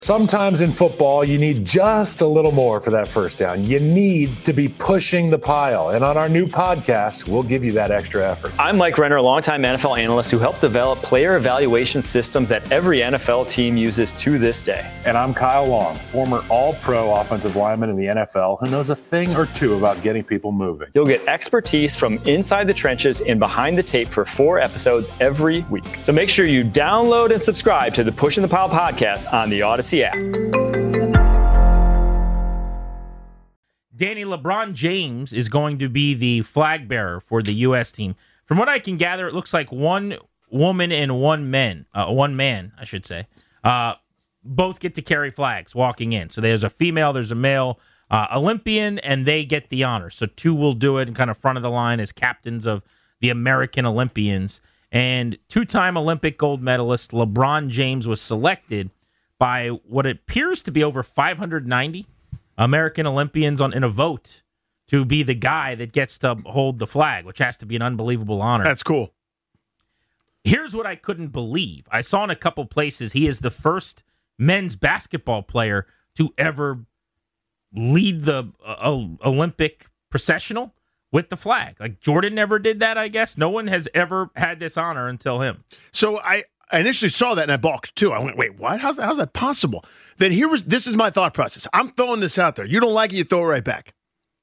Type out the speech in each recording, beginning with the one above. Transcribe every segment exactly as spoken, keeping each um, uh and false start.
Sometimes in football, you need just a little more for that first down. You need to be pushing the pile. And on our new podcast, we'll give you that extra effort. I'm Mike Renner, a longtime N F L analyst who helped develop player evaluation systems that every N F L team uses to this day. And I'm Kyle Long, former all-pro offensive lineman in the N F L who knows a thing or two about getting people moving. You'll get expertise from inside the trenches and behind the tape for four episodes every week. So make sure you download and subscribe to the Pushing the Pile podcast on the Odyssey app. Danny, LeBron James is going to be the flag bearer for the U S team. From what I can gather, it looks like one woman and one man, uh, one man, I should say, uh, both get to carry flags walking in. So there's a female, there's a male uh, Olympian, and they get the honor. So two will do it in kind of front of the line as captains of the American Olympians. And two-time Olympic gold medalist LeBron James was selected by what appears to be over five hundred ninety American Olympians on in a vote to be the guy that gets to hold the flag, which has to be an unbelievable honor. That's cool. Here's what I couldn't believe. I saw in a couple places he is the first men's basketball player to ever lead the uh, Olympic processional with the flag. Like Jordan never did that, I guess. No one has ever had this honor until him. So I I initially saw that and I balked too. I went, wait, what? How's that, how's that possible? Then here was, this is my thought process. I'm throwing this out there. You don't like it, you throw it right back.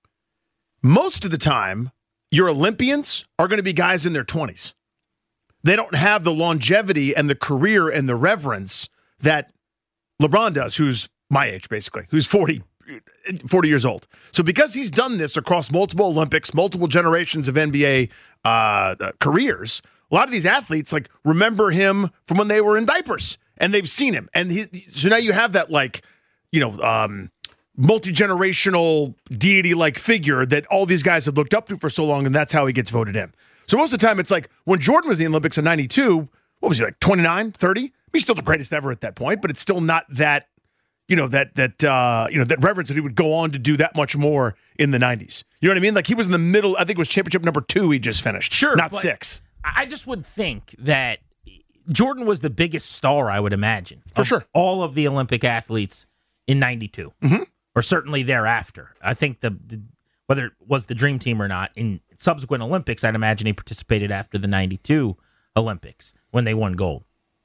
Most of the time, your Olympians are going to be guys in their twenties. They don't have the longevity and the career and the reverence that LeBron does, who's my age, basically, who's forty, forty years old. So because he's done this across multiple Olympics, multiple generations of N B A uh, careers, a lot of these athletes like remember him from when they were in diapers and they've seen him. And he, so now you have that like, you know, um, multi-generational deity-like figure that all these guys have looked up to for so long, and that's how he gets voted in. So most of the time it's like when Jordan was in the Olympics in ninety-two, what was he, like twenty-nine, thirty? He's still the greatest ever at that point, but it's still not that, you know, that, that uh, you know, that reverence that he would go on to do that much more in the nineties. You know what I mean? Like he was in the middle, I think it was championship number two he just finished. Sure. Not six. I just would think that Jordan was the biggest star, I would imagine. For sure. All of the Olympic athletes in ninety-two, mm-hmm. or certainly thereafter. I think the, the whether it was the Dream Team or not, in subsequent Olympics, I'd imagine he participated after the ninety-two Olympics when they won gold.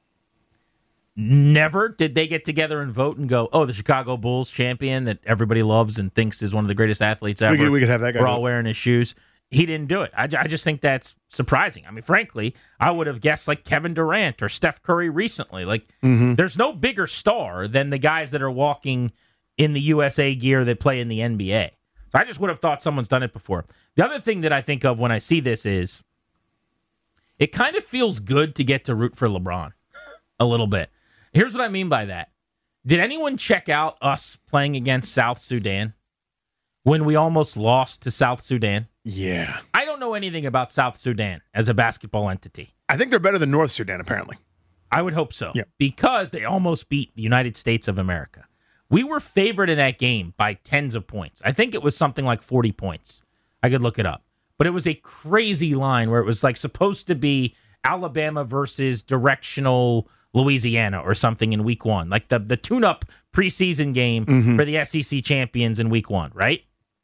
Never did they get together and vote and go, oh, the Chicago Bulls champion that everybody loves and thinks is one of the greatest athletes ever. We could, we could have that guy. We're all wearing his shoes. He didn't do it. I, I just think that's surprising. I mean, frankly, I would have guessed like Kevin Durant or Steph Curry recently. Like, mm-hmm. there's no bigger star than the guys that are walking in the U S A gear that play in the N B A. So I just would have thought someone's done it before. The other thing that I think of when I see this is it kind of feels good to get to root for LeBron a little bit. Here's what I mean by that. Did anyone check out us playing against South Sudan when we almost lost to South Sudan? Yeah. I don't know anything about South Sudan as a basketball entity. I think they're better than North Sudan, apparently. I would hope so. Yeah. Because they almost beat the United States of America. We were favored in that game by tens of points. I think it was something like forty points. I could look it up. But it was a crazy line where it was like supposed to be Alabama versus directional Louisiana or something in week one. Like the, the tune-up preseason game mm-hmm. for the S E C champions in week one, right?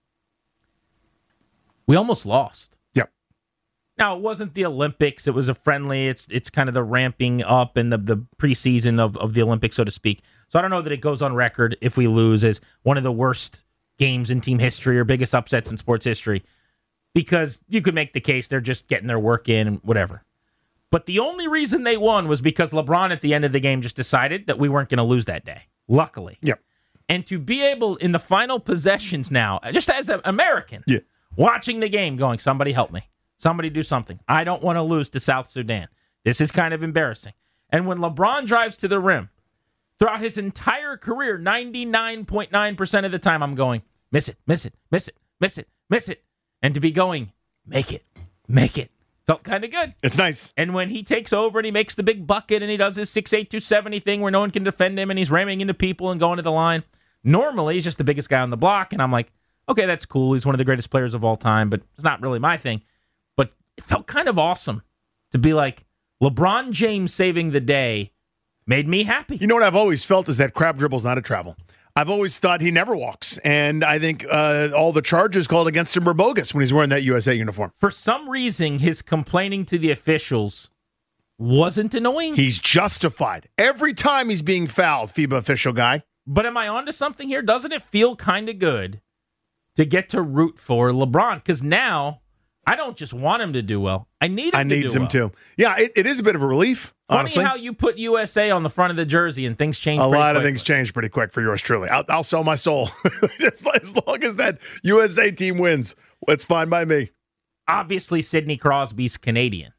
We almost lost. Yep. Now, it wasn't the Olympics. It was a friendly. It's it's kind of the ramping up and the, the preseason of, of the Olympics, so to speak. So I don't know that it goes on record if we lose as one of the worst games in team history or biggest upsets in sports history, because you could make the case they're just getting their work in and whatever. But the only reason they won was because LeBron at the end of the game just decided that we weren't going to lose that day, luckily. Yep. And to be able, in the final possessions now, just as an American, yeah. watching the game going, somebody help me. Somebody do something. I don't want to lose to South Sudan. This is kind of embarrassing. And when LeBron drives to the rim, throughout his entire career, ninety-nine point nine percent of the time, I'm going, miss it, miss it, miss it, miss it, miss it. And to be going, make it, make it. Felt kind of good. It's nice. And when he takes over and he makes the big bucket and he does his six eight, two seventy thing where no one can defend him and he's ramming into people and going to the line, normally he's just the biggest guy on the block. And I'm like, okay, that's cool. He's one of the greatest players of all time, but it's not really my thing. But it felt kind of awesome to be like LeBron James saving the day made me happy. You know what I've always felt is that crab dribble's not a travel. I've always thought he never walks, and I think uh, all the charges called against him were bogus when he's wearing that U S A uniform. For some reason, his complaining to the officials wasn't annoying. He's justified. Every time he's being fouled, FIBA official guy. But am I onto something here? Doesn't it feel kind of good to get to root for LeBron? Because now I don't just want him to do well. I need him I to needs do him well. too. Yeah, it, it is a bit of a relief, Funny honestly. how you put U S A on the front of the jersey and things change A pretty lot of quickly. things change pretty quick for yours truly. I'll, I'll sell my soul. as, as long as that U S A team wins, it's fine by me. Obviously, Sidney Crosby's Canadian.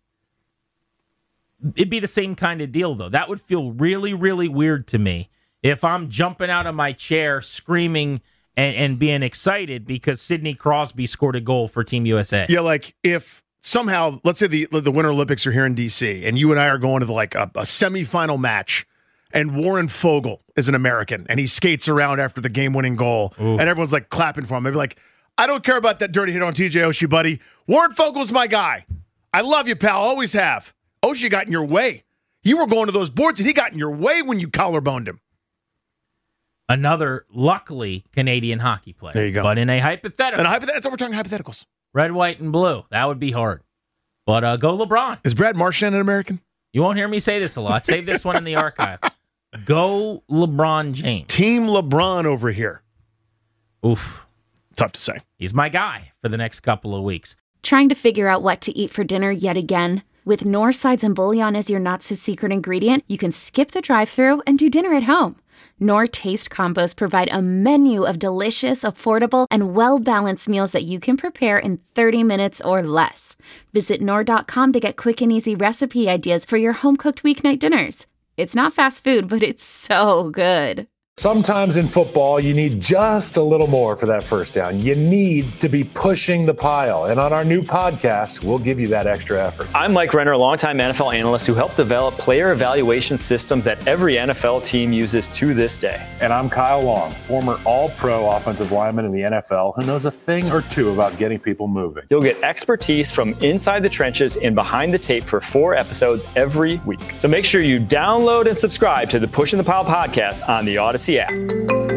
It'd be the same kind of deal, though. That would feel really, really weird to me if I'm jumping out of my chair, screaming and, and being excited because Sidney Crosby scored a goal for Team U S A. Yeah, like if somehow, let's say the the Winter Olympics are here in D C, and you and I are going to the, like a, a semifinal match, and Warren Fogle is an American, and he skates around after the game-winning goal, Ooh. and everyone's like clapping for him. I'd be like, I don't care about that dirty hit on T J Oshie, buddy. Warren Fogle's my guy. I love you, pal. Always have. Oshie got in your way. You were going to those boards, and he got in your way when you collarboned him. Another, luckily, Canadian hockey player. There you go. But in a hypothetical, And a hypoth- that's what we're talking hypotheticals. red, white, and blue, that would be hard. But uh, go LeBron. Is Brad Marchand an American? You won't hear me say this a lot. Save this one in the archive. Go LeBron James. Team LeBron over here. Oof. Tough to say. He's my guy for the next couple of weeks. Trying to figure out what to eat for dinner yet again? With Knorr sides and bouillon as your not-so-secret ingredient, you can skip the drive-thru and do dinner at home. Knorr Taste Combos provide a menu of delicious, affordable, and well-balanced meals that you can prepare in thirty minutes or less. Visit Knorr dot com to get quick and easy recipe ideas for your home-cooked weeknight dinners. It's not fast food, but it's so good. Sometimes in football, you need just a little more for that first down. You need to be pushing the pile. And on our new podcast, we'll give you that extra effort. I'm Mike Renner, a longtime N F L analyst who helped develop player evaluation systems that every N F L team uses to this day. And I'm Kyle Long, former all-pro offensive lineman in the N F L who knows a thing or two about getting people moving. You'll get expertise from inside the trenches and behind the tape for four episodes every week. So make sure you download and subscribe to the Pushing the Pile podcast on the Odyssey app.